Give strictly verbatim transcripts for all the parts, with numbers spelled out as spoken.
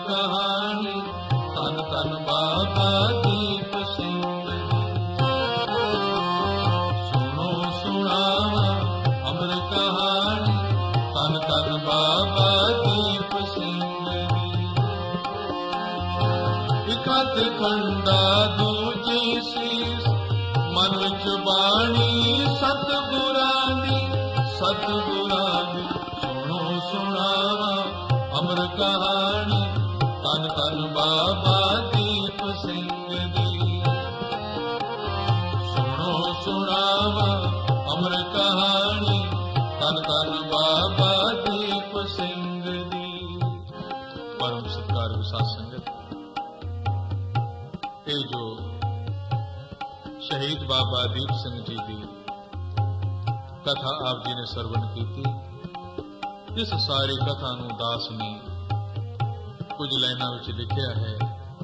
ਕਹਾਣੀ ਧੰਨ ਧੰਨ ਬਾਬਾ ਦੀਪ ਸਿੰਘ ਸੁਣੋ ਸੁਣਾਵਾ ਅਮਰ ਕਹਾਣੀ ਧੰਨ ਧੰਨ ਬਾਬਾ ਦੀਪ ਸਿੰਘ ਇੱਕ ਹੱਥ ਖੰਡਾ ਦੂਜੀ ਸੀਸ ਮਨ ਵਿੱਚ ਬਾਣੀ ਸਤਿਗੁਰਾਂ ਦੀ ਸਤਿਗੁਰਾਂ ਦੀ ਸੁਣੋ ਸੁਣਾਵਾ ਅਮਰ ਕਹਾਣੀ ਧੰਨ ਧੰਨ ਬਾਬਾ ਦੀਪ ਸਿੰਘ ਦੀ ਸੁਣੋ ਸੁਣਾਵਾ ਅਮਰ ਕਹਾਣੀ ਧੰਨ ਧੰਨ ਬਾਬਾ ਦੀਪ ਸਿੰਘ ਦੀ। ਪਰਮ ਸਤਿਕਾਰ ਸਾਧ ਸੰਗਤ, ਇਹ ਜੋ ਸ਼ਹੀਦ ਬਾਬਾ ਦੀਪ ਸਿੰਘ ਜੀ ਦੀ ਕਥਾ ਆਪ ਜੀ ਨੇ ਸਰਵਣ ਕੀਤੀ, ਇਸ ਸਾਰੀ ਕਥਾ ਨੂੰ ਦਾਸ ਨੇ ਕੁਝ ਲਾਈਨਾਂ ਵਿੱਚ ਲਿਖਿਆ ਹੈ।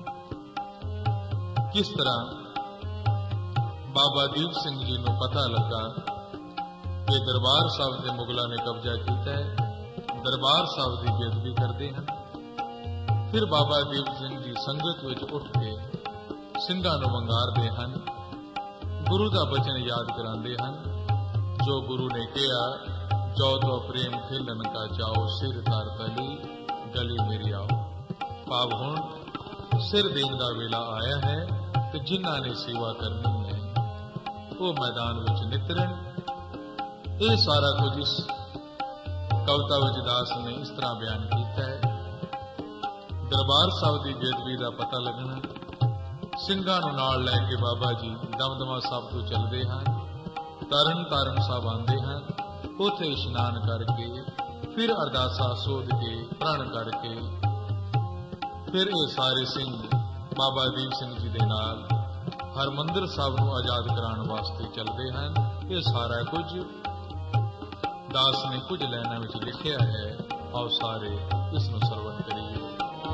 ਕਿਸ ਤਰ੍ਹਾਂ ਬਾਬਾ ਦੀਪ ਸਿੰਘ ਜੀ ਨੂੰ ਪਤਾ ਲੱਗਾ ਕਿ ਦਰਬਾਰ ਸਾਹਿਬ ਦੇ ਮੁਗਲਾਂ ਨੇ ਕਬਜ਼ਾ ਕੀਤਾ ਹੈ, ਦਰਬਾਰ ਸਾਹਿਬ ਦੀ ਬੇਅਦਬੀ ਕਰਦੇ ਹਨ। ਫਿਰ ਬਾਬਾ ਦੀਪ ਸਿੰਘ ਜੀ ਸੰਗਤ ਵਿੱਚ ਉੱਠ ਕੇ ਸਿੰਘਾਂ ਨੂੰ ਵੰਗਾਰਦੇ ਹਨ, ਗੁਰੂ ਦਾ ਬਚਨ ਯਾਦ ਕਰਾਉਂਦੇ ਹਨ, ਜੋ ਗੁਰੂ ਨੇ ਕਿਹਾ, ਜੋ ਤੋ ਪ੍ਰੇਮ ਖੇਲਨ ਕਾ ਚਾਓ ਸਿਰ ਧਰ ਤਲੀ ਗਲੀ ਮੇਰੀ ਆਓ। ਭਾਵ ਹੁਣ ਸਿਰ ਦੇਣ ਦਾ ਵੇਲਾ ਆਇਆ ਹੈ ਤੇ ਜਿਨ੍ਹਾਂ ਨੇ ਸੇਵਾ ਕਰਨੀ ਹੈ ਉਹ ਮੈਦਾਨ ਵਿੱਚ ਨਿਤਰਨ। ਇਹ ਸਾਰਾ ਕੁਝ ਇਸ ਕਵਿਤਾ ਵਿੱਚ ਦਾਸ ਨੇ ਇਸ ਤਰ੍ਹਾਂ ਬਿਆਨ ਕੀਤਾ ਹੈ। ਦਰਬਾਰ ਸਾਹਿਬ ਦੀ ਬੇਅਦਬੀ ਦਾ ਪਤਾ ਲੱਗਣਾ, ਸਿੰਘਾਂ ਨੂੰ ਨਾਲ ਲੈ ਕੇ ਬਾਬਾ ਜੀ ਦਮਦਮਾ ਸਾਹਿਬ ਤੋਂ ਚੱਲਦੇ ਹਨ, ਤਰਨ ਤਾਰਨ ਸਾਹਿਬ ਆਉਂਦੇ ਹਨ, ਉੱਥੇ ਇਸ਼ਨਾਨ ਕਰਕੇ ਫਿਰ ਅਰਦਾਸਾਂ ਸੋਧ ਕੇ ਪ੍ਰਣ ਕਰਕੇ ਫਿਰ ਇਹ ਸਾਰੇ ਸਿੰਘ ਬਾਬਾ ਦੀਪ ਸਿੰਘ ਜੀ ਦੇ ਨਾਲ ਹਰਮੰਦਰ ਸਾਹਿਬ ਨੂੰ ਆਜ਼ਾਦ ਕਰਾਉਣ ਵਾਸਤੇ ਚੱਲਦੇ ਹਨ। ਇਹ ਸਾਰਾ ਕੁਝ ਦਾਸ ਨੇ ਕੁਝ ਲਾਈਨਾਂ ਵਿੱਚ ਲਿਖਿਆ ਹੈ। ਆਓ ਸਾਰੇ ਇਸ ਨੂੰ ਸਰਵਣ ਕਰੀਏ।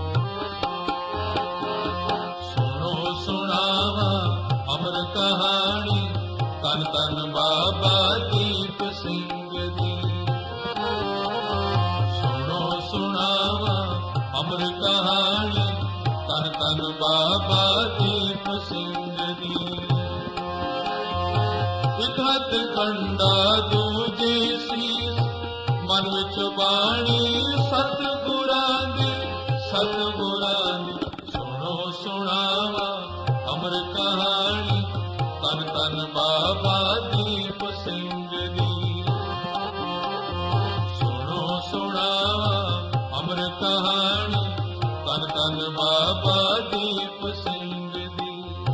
ਸੁਣੋ ਸੁਣਾਵਾ ਅਮਰ ਕਹਾਣੀ ਧੰਨ ਧੰਨ ਬਾਬਾ ਦੀਪ ਸਿੰਘ ਦੀ ਸੁਣੋ ਸੁਣਾਵਾ ਅਮਰ ਕਹਾਣੀ ਧੰਨ ਧੰਨ ਬਾਬਾ ਦੀਪ ਸਿੰਘ ਦੀ ਇੱਕ ਹੱਥ ਕੰਡਾ ਦੂਜੀ ਸੀਸ ਮਨ ਵਿੱਚ ਬਾਣੀ ਸਤਿਗੁਰਾਂ ਦੀ ਸਤਿਗੁਰਾਂ ਦੀ ਸੁਣੋ ਸੁਣਾਵਾ ਅਮਰ ਕਹਾਣੀ ਧੰਨ ਧੰਨ ਬਾਬਾ ਦੀਪ ਸਿੰਘ ਦੀ ਸੁਣੋ ਸੁਣਾਵਾ ਅਮਰ ਕਹਾਣੀ ਧੰਨ ਧੰਨ ਬਾਬਾ ਦੀਪ ਸਿੰਘ ਦੀ।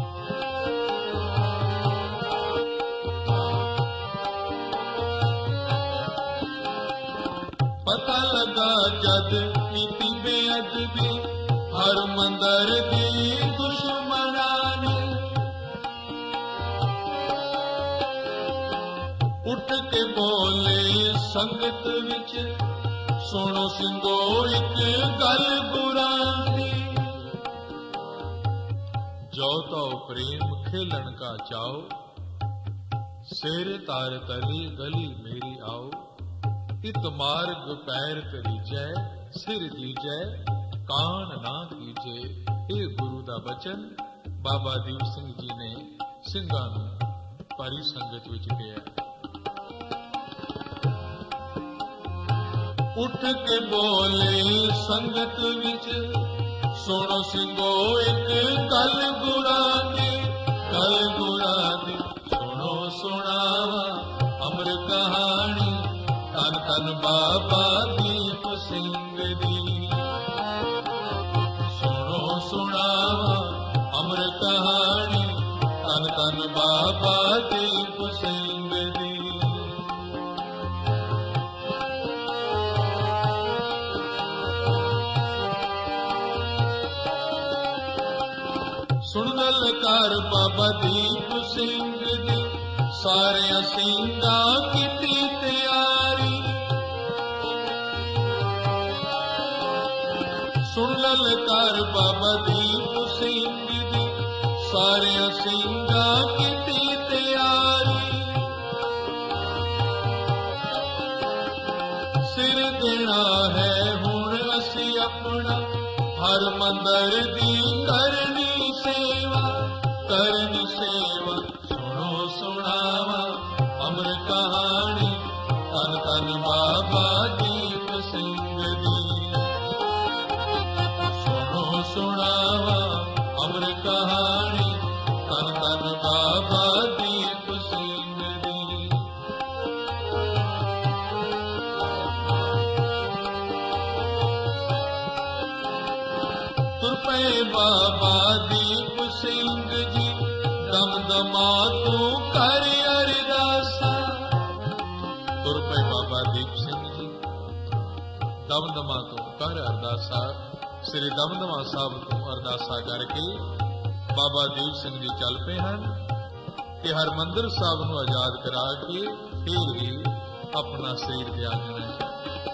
ਪਤਾ ਲੱਗਾ ਜਦ ਕੀਤੀ ਬੇਅਦਬੀ ਹਰਮੰਦਰ ਦੀ ਦੁਸ਼ਮਣਾਂ ਨੇ, ਉੱਠ ਕੇ ਬੋਲੇ ਸੰਗਤ ਵਿੱਚ, ਸੁਣੋ ਸਿੰਘੋ ਇੱਕ ਗੱਲ ਗੁਰਾਂ ਦੀ, ਜੋ ਤੋ ਪ੍ਰੇਮ ਖੇਲਣ ਕਾ ਚਾਓ ਸਿਰ ਤਾਰ ਤਲੀ ਗਲੀ ਮੇਰੀ ਆਓ। ਇਤ ਮਾਰਗ ਪੈਰ ਕਰੀਜੈ ਸਿਰ ਦੀਜੈ ਕਾਣ ਨਾ ਕੀਜੇ। ਇਹ ਗੁਰੂ ਦਾ ਬਚਨ ਬਾਬਾ ਦੀਪ ਸਿੰਘ ਜੀ ਨੇ ਸਿੰਘਾਂ ਨੂੰ ਭਾਰੀ ਸੰਗਤ ਵਿੱਚ ਕਿਹਾ। ਉੱਠ ਕੇ ਬੋਲੇ ਸੰਗਤ ਵਿੱਚ, ਸੁਣੋ ਸਿੰਘੋ ਇੱਕ ਗੱਲ ਗੁਰਾਂ ਦੀ ਗੱਲ ਗੁਰਾਂ ਦੀ ਸੁਣੋ ਸੁਣਾਵਾ ਅਮਰ ਕਹਾਣੀ ਧੰਨ ਧੰਨ ਬਾਬਾ ਦੀਪ ਸਿੰਘ ਦੀ ਸੁਣੋ ਸੁਣਾਵਾ ਅਮਰ ਕਹਾਣੀ ਧੰਨ ਧੰਨ ਬਾਬਾ ਦੀਪ ਸਿੰਘ ਦੀ। ਸੁਣ ਲਲਕਾਰ ਬਾਬਾ ਦੀਪ ਸਿੰਘ ਦੀ, ਸਾਰਿਆਂ ਸਿੰਘਾਂ ਕੀਤੀ ਤਿਆਰੀ। ਸੁਣ ਲਲਕਾਰ ਬਾਬਾ ਦੀਪ ਸਿੰਘ ਦੀ, ਸਾਰਿਆਂ ਸਿੰਘਾਂ ਕੀਤੀ ਤਿਆਰੀ। ਸਿਰ ਦੇਣਾ ਹੈ ਹੁਣ ਅਸੀਂ ਆਪਣਾ हर मंदिर दी करनी सेवा, करनी सेवा सुनो सुनावा अमर कहानी तन तन बाबा दीप सिंह दी। सुनो सुनावा अमर कहानी तन तन बाबा दीप सिंह दी। तुर पे बाबा दीप सिंह जी दमदमा तू कर अरदासा। तुर पे बाबा दीप सिंह जी दमदमा तू कर अरदासा। श्री दमदमा साहब तू अरदासा करके बाबा दीप सिंह जी चल पे हैं कि हरमंदिर साहब नूं आजाद करा के फिर ही अपना शरीर त्यागना है।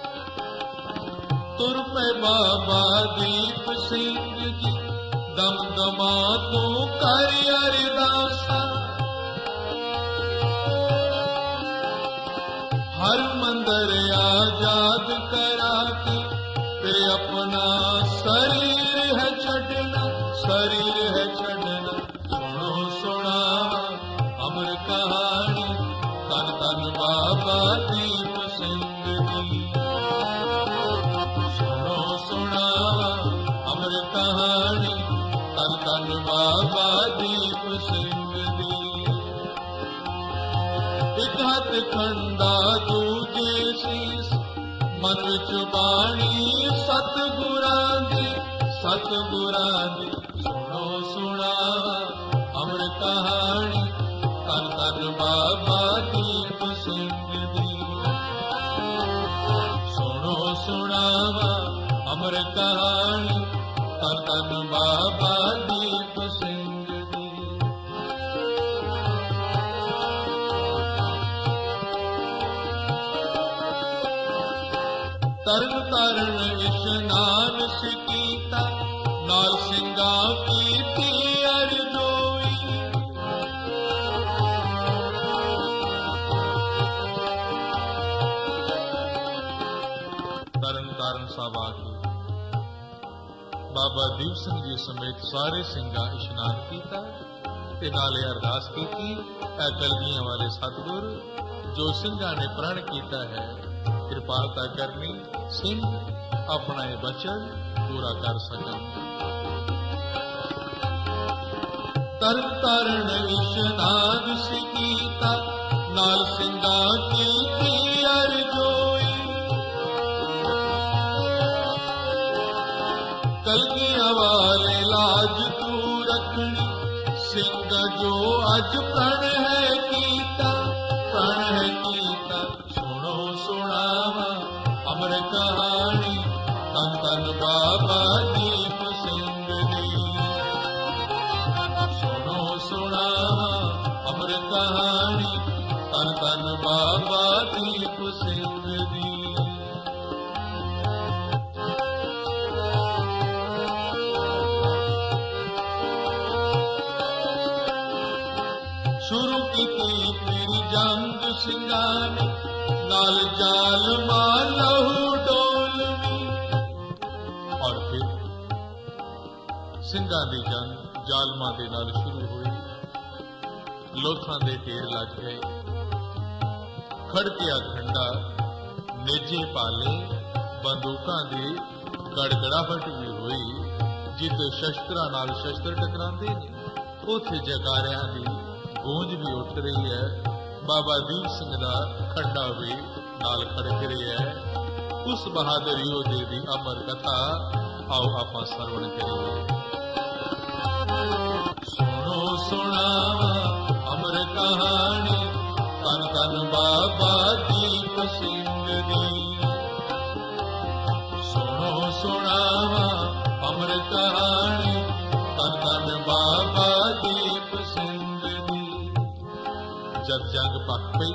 तुर पे बाबा दीप सिंह जी दमदमा तू कर अरदासा। हर मंदिर आजाद करा के फिर अपना शरीर है छड़ना, शरीर है छड़ना। सुनो सुनावा अमर कहानी तन तन बाबा दीप सिंह जी। सुनो सुनावा अमर कहानी तन तन बाबा दीप सिंह दी। एक हथ खंडा दूजे सीस मन विच बाणी सतगुरां दी, सतगुरां दी। सुनो सुनावा अमर कहानी तन तन बाबा दीप सिंह दी। सुनो सुनावा अमर कहानी तन तन बाबा दीप सिंह दी। तरन तारण इशनान सिकीता नाल सिंगा कीती अरजोई। तरन तारण साहब आके बाबा दीप सिंह जी समेत सारे ਸਿੰਘਾਂ इशनान किया ते नाले अरदास की। ऐ कलगियां वाले सतगुर जो ਸਿੰਘਾਂ ने प्रण किया है कृपालता करनी सिंह अपना ये वचन पूरा कर सकन। तरन तारण इशनान सिकीता नाल ਸਿੰਘਾਂ कीती अरजोई। कलगियां वाले लाज तू रखनी सिंह जो अज प्रण है कीता, प्रण है कीता। सुनो सुनावा अमर कहानी तन तन बाबा दीप सिंह दी। सुनो सुनावा अमर कहानी तन तन बाबा दीप सिंह दी। शुरू की फिर जंग ਸਿੰਘਾਂ ने नाल जाल मां लहू डोलवी। और फिर ਸਿੰਘਾਂ ਦੀ जंग जालमां दे नाल शुरू हुई। लोथां दे ढेर लग गए, खड़किया खंडा नेजे पाले, बंदूकां दी गड़गड़ाहट भी हुई। जिथे शस्त्रां नाल शस्त्र टकरांदे ने उथे जयकारियां दी गूंज भी उठ रही है। बाबा दीप सिंह दा खंडा भी नाल खड़क रही है। उस बहादुर योधे दी अमर कथा आओ आपां सरवण करिए। सुनो सुनावा अमर कहानी तन तन बाबा दीप सिंह दी। सुनो सुनावा अमर कहानी तन तन बाबा दीप सिंह दी। जब जंग पक पई,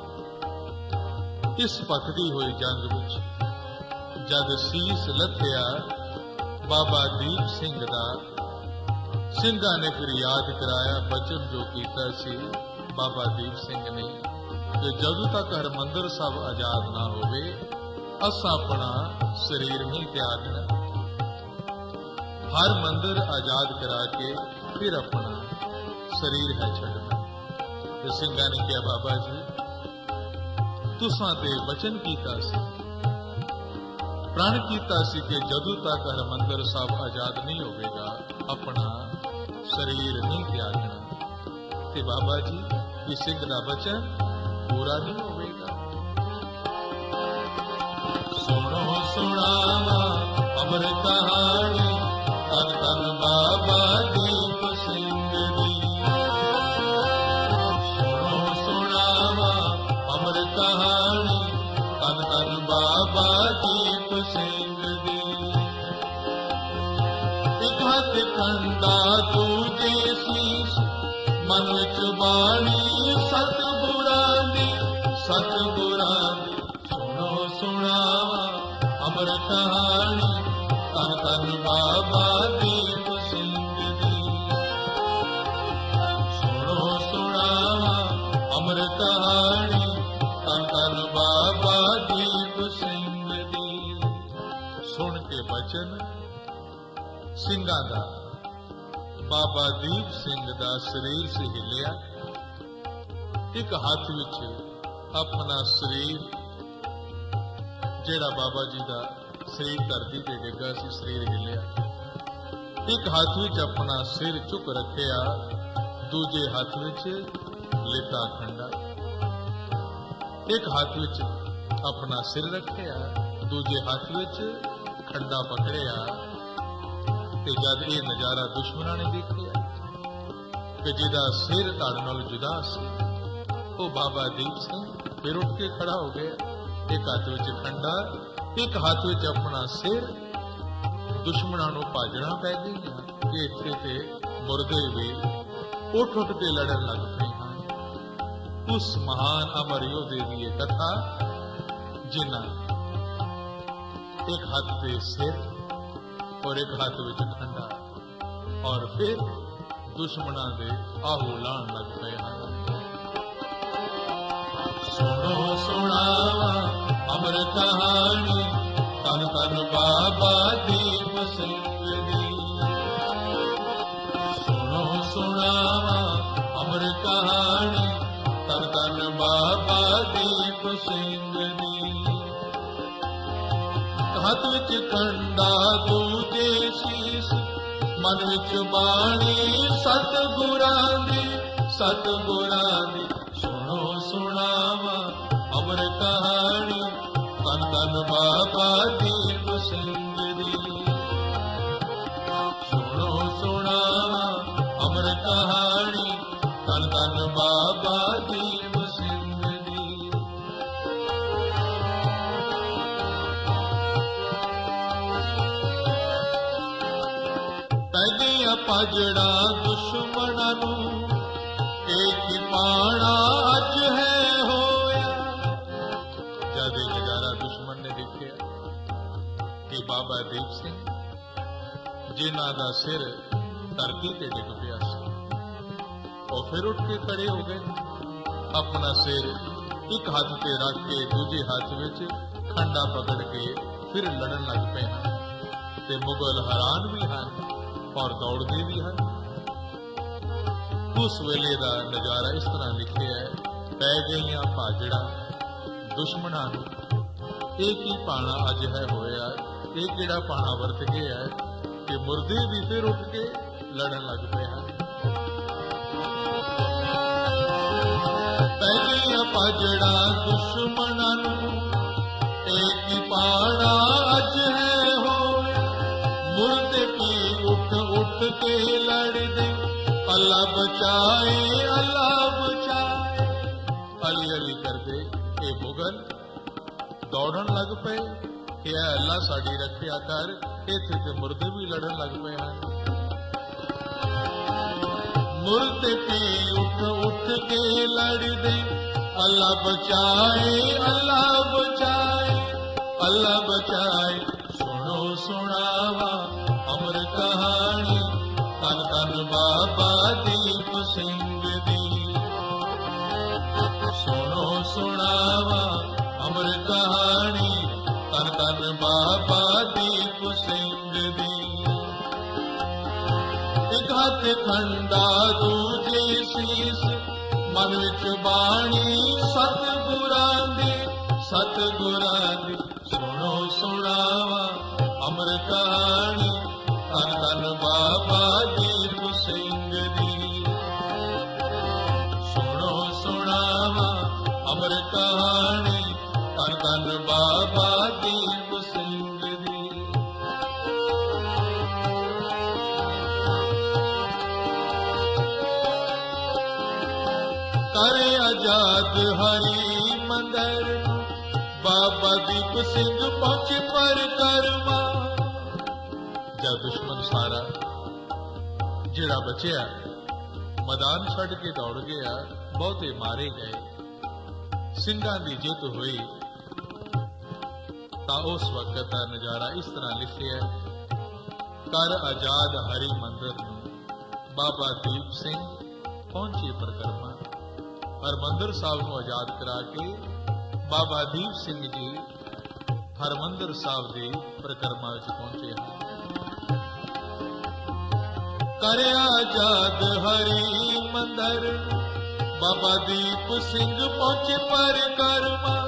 इस पकदी हुई जंग विच जद सीस लथया बाबा दीप सिंह दा, ਸਿੰਘਾਂ ने फिर याद कराया बचन जो कीता सी बाबा दीप सिंह ने कि जदों तक हरमंदिर साहब आजाद ना होवे असां अपना शरीर नहीं त्यागना। हर मंदिर आजाद करा के फिर अपना शरीर है छड्डना। ते सिंघां ने कहा बाबा जी तुसां ते वचन कीता सी, प्रण कीता सी कि जदों तक हरमंदिर साहब आजाद नहीं होवेगा अपना शरीर नहीं त्यागना। ते बाबा जी ये सिंह दा वचन पूरा नहीं होवेगा। सुनो सुनावा अमर कहानी तन तन बाबा दीप सिंह दी। सुनो सुनावा अमर कहानी तन तन बाबा दीप सिंह दी। एक हाथ खंडा दूजे शीश मन विच बाणी सतगुरां दी सतगुरां दी। सुनो सुनावा अमर कहानी तन तन बाबा दीप सिंह दी। सुनो सुनावा अमर कहानी तन तन बाबा दीप सिंह दी। सुन के बचन ਸਿੰਘਾਂ ਦਾ बाबा दीप सिंह दा शरीर से हिलिया। एक हाथ विच अपना शरीर जेड़ा बाबा जी दा शरीर धरती ते डिग्गा सी शरीर हिलिया। एक हाथ विच अपना सिर चुक रखिया, दूजे हाथ विच लिता खंडा। एक हाथ विच अपना सिर रखिया, दूजे हाथ विच खंडा पकड़िया। ते जद ये नजारा दुश्मनां ने देखिया कि जिहदा सिर धड़ नाल जुदा सी, वो बाबा दीप सिंह फिर उठ के खड़ा हो गया। एक हाथ विच खंडा, एक हाथ विच अपना सिर। दुश्मनां नूं भाजणा पै गईयां कि इत्थे ते मुर्दे भी उठ उठ के लड़न लग पए हैं। उस महान अमर योधे की ये कथा जिन्हां एक हाथ ते सिर और एक हाथ विच खंडा, और फिर दुश्मनां दे आहू लाण लग पए हैं। सुनो सुनावा अमर कहानी तन तन बाबा दीप सिंह दी। सुनो सुनावा अमर कहानी तन तन बाबा दीप सिंह दी। हाथ विच खंडा दूजे शीश मन विच बाणी सतगुरां दी सतगुरां दी। सुनो सुनावा अमर कहानी तन तन बाबा दीप सिंह दी। सुनो सुनावा अमर कहानी तन तन बाबा दीप सिंह दी। भजड़ा दुश्मनां नूं एक ही पाना अज है होया। जद ये नजारा दुश्मन ने देखिया कि बाबा दीप सिंह जिन्हां दा सिर धरती ते डिग पिया सी, और फिर उठ के खड़े हो गए। अपना सिर एक हाथ ते रख के दूजे हाथ विच खंडा पकड़ के फिर लड़न लग पे हैं। ते मुगल हैरान भी हैं और दौड़ते भी हैं। उस वेले का नजारा इस तरह लिखे है, पै गईयां भाजड़ा दुश्मनां नूं एक ही पाना अज है होया। एक किहड़ा पाना वरत गया है कि मुर्दे भी फिर उठ के लड़न लग पे हैं। पै गईयां भाजड़ा दुश्मनां नूं एक ही पाना अज है होया। मुर्दे भी उठ उठ के लड़दे अल्लाह बचाए अल्लाह बचाए। अली अली करदे ये मुगल दौड़न लग पे कि अल्लाह साडी रखिया कर। इत्थे ते मुर्दे भी लड़न लग पे हैं। मुर्दे भी उठ उठ के लड़दे अल्लाह बचाए अल्लाह बचाए अल्लाह बचाए। सुनो सुनावा अमर कहानी तन तन बाबा दीप सिंह दी। सुनो सुनावा अमर कहानी तन तन बाबा दीप सिंह दी। ਖੰਡਾ ਦੂਜੇ ਸੀਸ, ਮਨ ਵਿੱਚ ਬਾਣੀ ਸਤਿਗੁਰਾਂ ਦੀ, ਸਤਿਗੁਰਾਂ ਦੀ। ਸੁਣੋ ਸੁਣਾਵਾ ਅਮਰ ਕਹਾਣੀ, ਧੰਨ ਧੰਨ ਬਾਬਾ ਦੀਪ ਸਿੰਘ ਦੀ। ਸੁਣੋ ਸੁਣਾਵਾ ਅਮਰ ਕਹਾਣੀ, ਧੰਨ ਧੰਨ ਬਾਬਾ ਦੀਪ ਸਿੰਘ ਦੀ। ਕਰੇ ਆਜ਼ਾਦ ਹਰੀ ਮੰਦਰ, ਬਾਬਾ ਦੀਪ ਸਿੰਘ ਪਹੁੰਚੇ ਪਰਿਕਰਮਾ। ਜਦ ਦੁਸ਼ਮਨ ਸਾਰਾ ਜਿਹੜਾ ਬਚਿਆ ਮੈਦਾਨ ਛੱਡ ਕੇ ਦੌੜ ਗਿਆ, ਬਹੁਤੇ ਮਾਰੇ ਗਏ, ਸਿੰਘਾਂ ਦੀ ਜਿੱਤ ਹੋਈ, ਤਾਂ ਉਸ ਵਕਤ ਦਾ ਨਜ਼ਾਰਾ ਇਸ ਤਰ੍ਹਾਂ ਲਿਖਿਆ। ਕਰ ਆਜ਼ਾਦ ਹਰੀ ਮੰਦਰ ਨੂੰ ਬਾਬਾ ਦੀਪ ਸਿੰਘ ਪਹੁੰਚੇ ਪਰਿਕਰਮਾ। ਹਰਿਮੰਦਰ ਸਾਹਿਬ ਨੂੰ ਆਜ਼ਾਦ ਕਰਾ ਕੇ ਬਾਬਾ ਦੀਪ ਸਿੰਘ ਜੀ ਹਰਿਮੰਦਰ ਸਾਹਿਬ ਦੀ ਪਰਿਕਰਮਾ ਵਿੱਚ ਪਹੁੰਚੇ ਹਨ। ਕਰਿਆ ਆਜ਼ਾਦ ਹਰੀ ਮੰਦਰ, ਬਾਬਾ ਦੀਪ ਸਿੰਘ ਪਹੁੰਚੇ ਪਰਿਕਰਮਾ।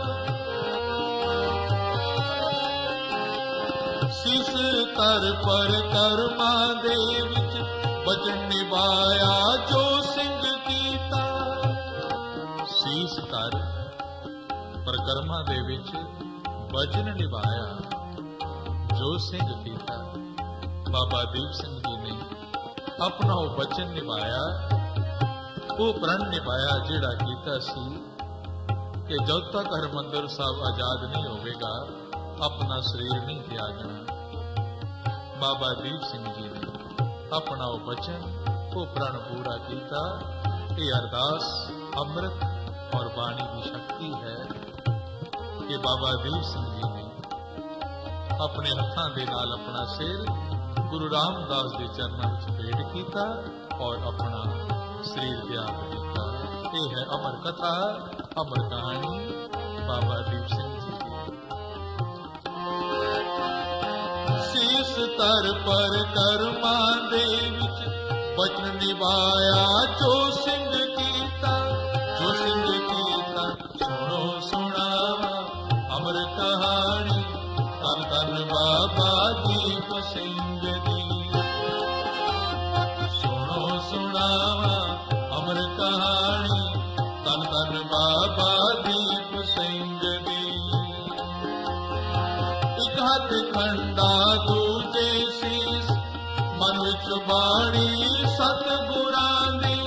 ਸੀਸ ਧਰ ਪਰਿਕਰਮਾ ਦੇ ਵਿੱਚ ਵਚਨ ਨਿਭਾਇਆ ਜੋ ਸਿੰਘ ਕੀਤਾ। ਸੀਸ ਧਰ ਪਰਿਕਰਮਾ ਦੇ ਵਿੱਚ ਵਚਨ ਨਿਭਾਇਆ ਜੋ ਸਿੰਘ ਕੀਤਾ। ਬਾਬਾ ਦੀਪ ਸਿੰਘ ਜੀ ਨੇ ਆਪਣਾ ਉਹ ਵਚਨ ਨਿਭਾਇਆ, ਉਹ ਪ੍ਰਣ ਨਿਭਾਇਆ ਜਿਹੜਾ ਕੀਤਾ ਸੀ ਕਿ ਜਦ ਤੱਕ ਹਰਿਮੰਦਰ ਸਾਹਿਬ ਆਜ਼ਾਦ ਨਹੀਂ ਹੋਵੇਗਾ, ਆਪਣਾ ਸਰੀਰ ਨਹੀਂ ਤਿਆਗਣਾ। ਬਾਬਾ ਦੀਪ ਸਿੰਘ ਜੀ ਨੇ ਆਪਣਾ ਉਹ ਵਚਨ, ਉਹ ਪ੍ਰਣ ਪੂਰਾ ਕੀਤਾ। ਇਹ ਅਰਦਾਸ ਅੰਮ੍ਰਿਤ ਔਰ ਬਾਣੀ ਦੀ ਸ਼ਕਤੀ ਹੈ ਕਿ ਬਾਬਾ ਦੀਪ ਸਿੰਘ ਜੀ ਨੇ ਆਪਣੇ ਹੱਥਾਂ ਦੇ ਨਾਲ ਆਪਣਾ ਸਿਰ ਗੁਰੂ ਰਾਮਦਾਸ ਦੇ ਚਰਨਾਂ ਵਿੱਚ ਭੇਟ ਕੀਤਾ ਔਰ ਆਪਣਾ ਸਰੀਰ ਤਿਆਗ ਕੀਤਾ। ਇਹ ਹੈ ਅਮਰ ਕਥਾ, ਅਮਰ ਕਹਾਣੀ ਬਾਬਾ ਦੀਪ ਸਿੰਘ ਜੀ ਦੀ। ਸੀਸ ਧਰ ਪਰਿਕਰਮਾ ਦੇ ਵਿੱਚ ਵਚਨ ਨਿਭਾਇਆ ਜੋ ਸਿੰਘ ਕੀਤਾ, ਜੋ ਸਿੰਘ ਕੀਤਾ। ਸੁਣੋ ਸੁਣਾਵਾ ਅਮਰ ਕਹਾਣੀ, ਧੰਨ ਧੰਨ ਬਾਬਾ ਦੀਪ ਸਿੰਘ ਦੀ। ਸੁਣੋ ਸੁਣਾਵਾ ਅਮਰ ਕਹਾਣੀ, ਧੰਨ ਧੰਨ ਬਾਬਾ ਦੀਪ ਸਿੰਘ ਦੀ। ਇੱਕ ਹੱਥ ਖੰਡਾ ਦੂਜੇ ਸੀਸ, ਮਨ ਵਿੱਚ ਬਾਣੀ ਸਤਿਗੁਰਾਂ ਦੀ।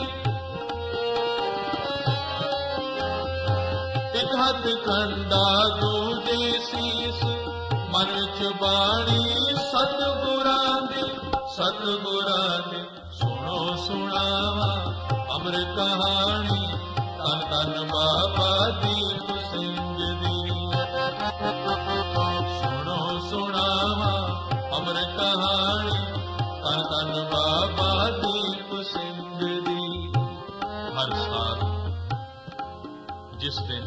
ਇੱਕ ਹੱਥ ਖੰਡਾ ਦੂਜੇ ਸੀਸ, ਮਨ ਵਿੱਚ ਬਾਣੀ ਸਤਿਗੁਰਾਂ ਦੀ, ਸਤਿਗੁਰਾਂ ਦੀ। ਸੁਣੋ ਸੁਣਾਵਾ ਅਮਰ ਕਹਾਣੀ, ਧੰਨ ਧੰਨ ਬਾਬਾ ਦੀਪ ਸਿੰਘ ਦੀ। ਸੁਣੋ ਸੁਣਾਵਾ ਅਮਰ ਕਹਾਣੀ, ਧੰਨ ਧੰਨ ਬਾਬਾ ਦੀਪ ਸਿੰਘ ਦੀ। ਹਰ ਸਾਲ ਜਿਸ ਦਿਨ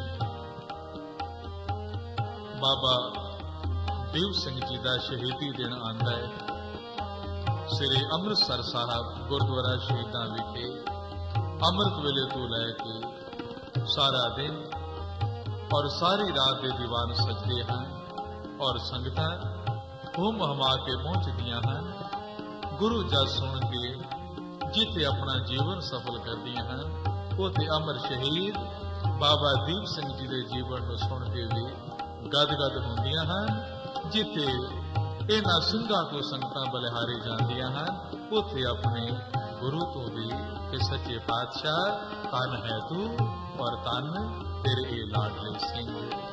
ਬਾਬਾ ਦੀਪ ਸਿੰਘ ਜੀ ਦਾ ਸ਼ਹੀਦੀ ਦਿਨ ਆਉਂਦਾ ਹੈ, ਸ੍ਰੀ ਅੰਮ੍ਰਿਤਸਰ ਸਾਹਿਬ ਗੁਰਦੁਆਰਾ ਸ਼ਹੀਦਾਂ ਵਿਖੇ ਅੰਮ੍ਰਿਤ ਵੇਲੇ ਤੋਂ ਲੈ ਕੇ ਸਾਰਾ ਦਿਨ ਔਰ ਸਾਰੀ ਰਾਤ ਦੇ ਦੀਵਾਨ ਸਜਦੇ ਹਨ ਔਰ ਸੰਗਤਾਂ ਹੁਮ ਹਮਾ ਕੇ ਪਹੁੰਚਦੀਆਂ ਹਨ। ਗੁਰੂ ਜਸ ਸੁਣ ਕੇ ਜਿੱਥੇ ਆਪਣਾ ਜੀਵਨ ਸਫਲ ਕਰਦੀਆਂ ਹਨ, ਉੱਥੇ ਅਮਰ ਸ਼ਹੀਦ ਬਾਬਾ ਦੀਪ ਸਿੰਘ ਜੀ ਦੇ ਜੀਵਨ ਨੂੰ ਸੁਣ ਕੇ ਵੀ ਗਦ-ਗਦ ਹੁੰਦੀਆਂ ਹਨ। ਜਿੱਥੇ ਇਹਨਾਂ ਸਿੰਘਾਂ ਤੋਂ ਸੰਗਤਾਂ ਬਲਿਹਾਰੀ ਜਾਂਦੀਆਂ ਹਨ, ਉੱਥੇ ਆਪਣੇ ਗੁਰੂ ਤੋਂ ਵੀ ਕਿ ਸੱਚੇ ਪਾਤਸ਼ਾਹ ਧੰਨ ਹੈ ਤੂੰ ਔਰ ਧੰਨ ਤੇਰੇ ਇਹ ਲਾਡਲੇ ਸਿੰਘ।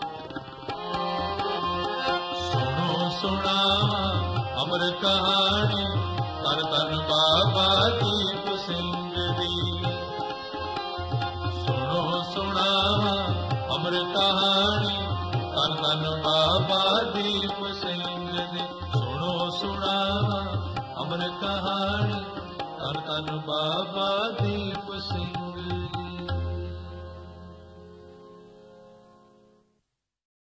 ਸੁਣੋ ਸੁਣਾਵਾ ਅਮਰ ਕਹਾਣੀ, ਧੰਨ ਧੰਨ ਬਾਬਾ ਦੀਪ ਸਿੰਘ ਦੀ। ਸੁਣੋ ਸੁਣਾਵਾ ਅਮਰ ਕਹਾਣੀ, ਧੰਨ ਧੰਨ ਬਾਬਾ ਦੀਪ ਸਿੰਘ ਦੀ। ਸੁਣੋ ਸੁਣਾਵਾ ਅਮਰ ਕਹਾਣੀ, ਧੰਨ ਧੰਨ ਬਾਬਾ ਦੀਪ ਸਿੰਘ।